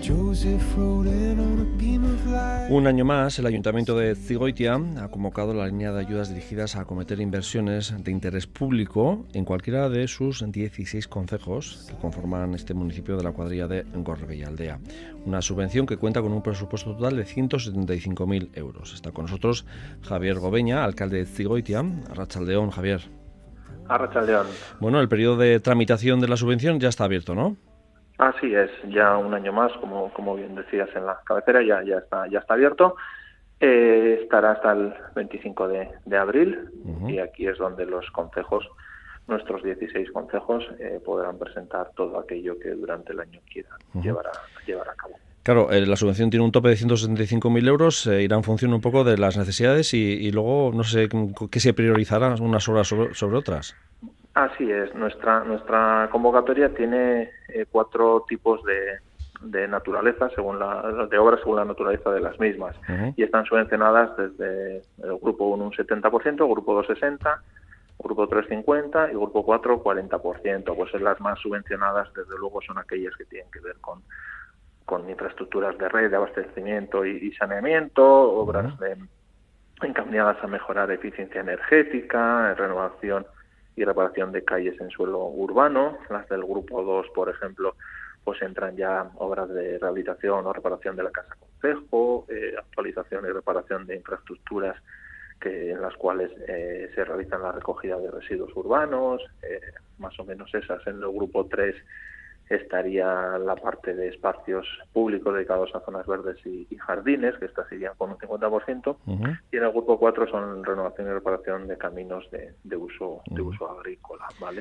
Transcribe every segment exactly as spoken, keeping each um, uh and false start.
Un año más, el Ayuntamiento de Zigoitia ha convocado la línea de ayudas dirigidas a acometer inversiones de interés público en cualquiera de sus dieciséis concejos que conforman este municipio de la cuadrilla de Gorbeialdea. Una subvención que cuenta con un presupuesto total de ciento setenta y cinco mil euros. Está con nosotros Javier Gobeña, alcalde de Zigoitia. Arratsaldeon, Javier. Arratsaldeon. Bueno, el periodo de tramitación de la subvención ya está abierto, ¿no? Así es, ya un año más, como como bien decías en la cabecera, ya ya está ya está abierto. Eh, estará hasta el veinticinco de abril uh-huh. Y aquí es donde los concejos, nuestros dieciséis concejos, eh, podrán presentar todo aquello que durante el año quieran uh-huh. llevar, a, llevar a cabo. Claro, eh, la subvención tiene un tope de ciento setenta y cinco mil euros, eh, irá en función un poco de las necesidades y, y luego no sé qué se priorizará unas obras sobre, sobre otras. Así es, nuestra nuestra convocatoria tiene eh, cuatro tipos de, de naturaleza, según la de obras según la naturaleza de las mismas, uh-huh. y están subvencionadas desde el grupo uno un setenta por ciento, grupo dos sesenta, grupo tres cincuenta y grupo cuatro cuarenta por ciento. Pues las más subvencionadas, desde luego, son aquellas que tienen que ver con con infraestructuras de red, de abastecimiento y, y saneamiento, uh-huh. obras de, encaminadas a mejorar eficiencia energética, renovación y reparación de calles en suelo urbano. Las del grupo dos, por ejemplo, pues entran ya obras de rehabilitación o reparación de la casa concejo, eh, actualización y reparación de infraestructuras que en las cuales eh, se realizan la recogida de residuos urbanos, eh, más o menos esas. En el grupo tres estaría la parte de espacios públicos dedicados a zonas verdes y, y jardines, que estas irían con un cincuenta por ciento, uh-huh. y en el grupo cuatro son renovación y reparación de caminos de, de uso uh-huh. de uso agrícola, ¿vale?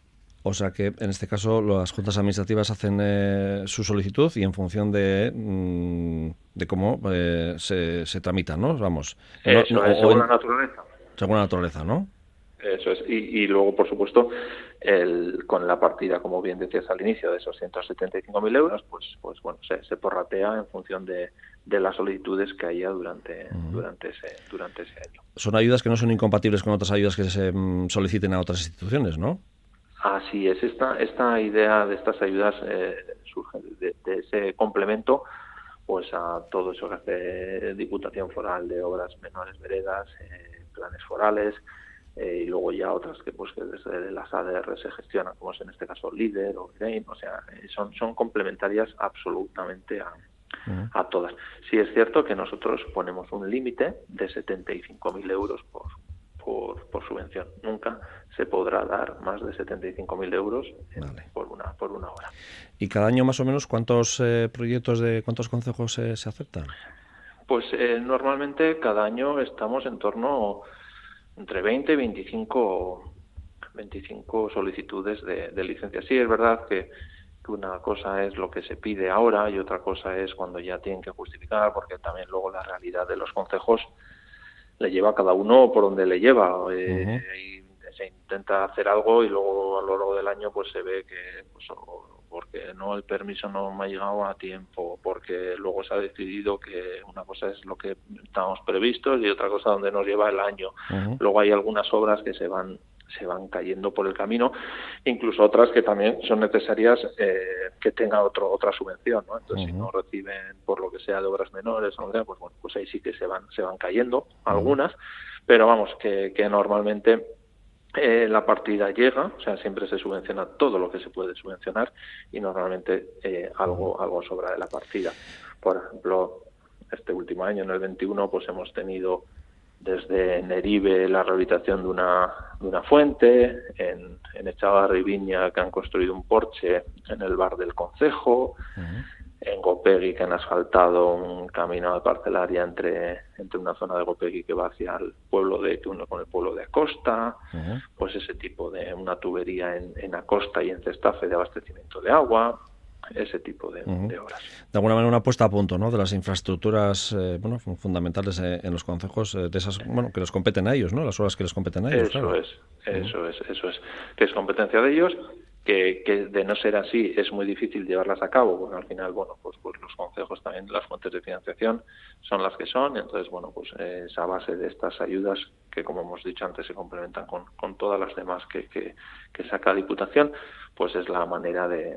O sea que en este caso las juntas administrativas hacen eh, su solicitud y en función de mm, de cómo eh, se, se tramitan, ¿no? Vamos. Eso no, es, no, según en, la naturaleza. Según la naturaleza, ¿no? Eso es, y, y luego, por supuesto, el, con la partida, como bien decías al inicio, de esos ciento setenta y cinco mil euros, pues pues bueno, se, se prorratea en función de, de las solicitudes que haya durante uh-huh. durante ese durante ese año. Son ayudas que no son incompatibles con otras ayudas que se um, soliciten a otras instituciones, ¿no? Así es, esta esta idea de estas ayudas eh, surge de, de ese complemento pues a todo eso que hace Diputación Foral de obras menores, veredas, eh, planes forales, eh, y luego ya otras que pues que desde las A D R se gestionan, como es en este caso LEADER o GRAIN, o sea, son son complementarias absolutamente a, uh-huh. a todas. Sí es cierto que nosotros ponemos un límite de setenta y cinco mil euros por, por por subvención. Nunca se podrá dar más de setenta y cinco mil euros eh, vale. por una por una hora. ¿Y cada año más o menos cuántos eh, proyectos de cuántos concejos eh, se aceptan? Pues eh, normalmente cada año estamos en torno entre veinte y veinticinco, veinticinco solicitudes de, de licencia. Sí, es verdad que, que una cosa es lo que se pide ahora y otra cosa es cuando ya tienen que justificar, porque también luego la realidad de los concejos le lleva a cada uno por donde le lleva. Eh, uh-huh. y se intenta hacer algo y luego a lo largo del año pues se ve que pues, porque no el permiso no me ha llegado a tiempo, porque luego se ha decidido que una cosa es lo que estábamos previstos y otra cosa donde nos lleva el año. Uh-huh. Luego hay algunas obras que se van se van cayendo por el camino, incluso otras que también son necesarias eh, que tenga otro otra subvención, ¿no? Entonces, uh-huh. si no reciben por lo que sea de obras menores, o sea, pues bueno, pues ahí sí que se van se van cayendo uh-huh. algunas, pero vamos que, que normalmente Eh, la partida llega, o sea, siempre se subvenciona todo lo que se puede subvencionar y normalmente eh, algo algo sobra de la partida. Por ejemplo, este último año, en el veintiuno, pues hemos tenido desde Neribe la rehabilitación de una de una fuente, en, en Echavarri y Viña que han construido un porche en el bar del concejo, uh-huh. en Gopegui que han asfaltado un camino de parcelaria entre entre una zona de Gopegui que va hacia el pueblo de uno con el pueblo de Acosta, uh-huh. pues ese tipo de una tubería en, en Acosta y en Cestafe de abastecimiento de agua, ese tipo de, uh-huh. de obras. De alguna manera una puesta a punto, ¿no?, de las infraestructuras eh, bueno fundamentales eh, en los concejos, eh, de esas bueno que les competen a ellos, ¿no?, las obras que les competen a ellos. Eso claro. es, eso uh-huh. es, eso es, que es competencia de ellos. Que, que de no ser así es muy difícil llevarlas a cabo, porque al final, bueno, pues, pues los concejos también, las fuentes de financiación son las que son, entonces, bueno, pues eh, esa base de estas ayudas, que como hemos dicho antes, se complementan con, con todas las demás que, que, que saca Diputación, pues es la manera de,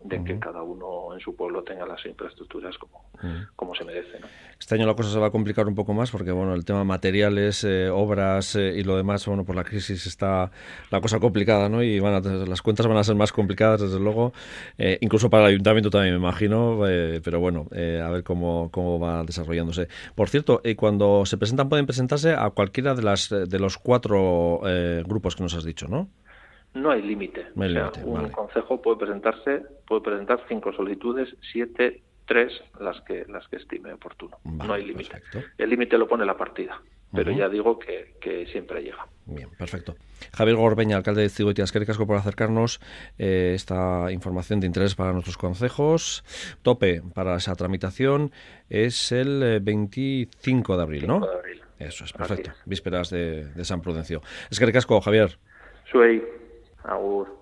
de uh-huh. que cada uno en su pueblo tenga las infraestructuras como, uh-huh. como se merece, ¿no? Este año la cosa se va a complicar un poco más porque, bueno, el tema materiales, eh, obras eh, y lo demás, bueno, por la crisis está la cosa complicada, ¿no? Y van a, las cuentas van a ser más complicadas, desde luego, eh, incluso para el ayuntamiento también, me imagino, eh, pero bueno, eh, a ver cómo, cómo va desarrollándose. Por cierto, eh, cuando se presentan, pueden presentarse a cualquiera de las de los cuatro eh, grupos que nos has dicho, ¿no? No hay límite. No hay o sea, límite, un vale. concejo puede presentarse, puede presentar cinco solicitudes, siete, tres las que las que estime oportuno. Vale, no hay límite. El límite lo pone la partida, pero uh-huh. ya digo que, que siempre llega. Bien, perfecto. Javier Gorbeña, alcalde de Zigoitia, eskerrik asko por acercarnos eh, esta información de interés para nuestros concejos. Tope para esa tramitación es el eh, veinticinco de abril, ¿no? veinticinco de abril. Eso es, perfecto. Vísperas de, de San Prudencio. Eskerrik asko, Javier. Zuei. Agur.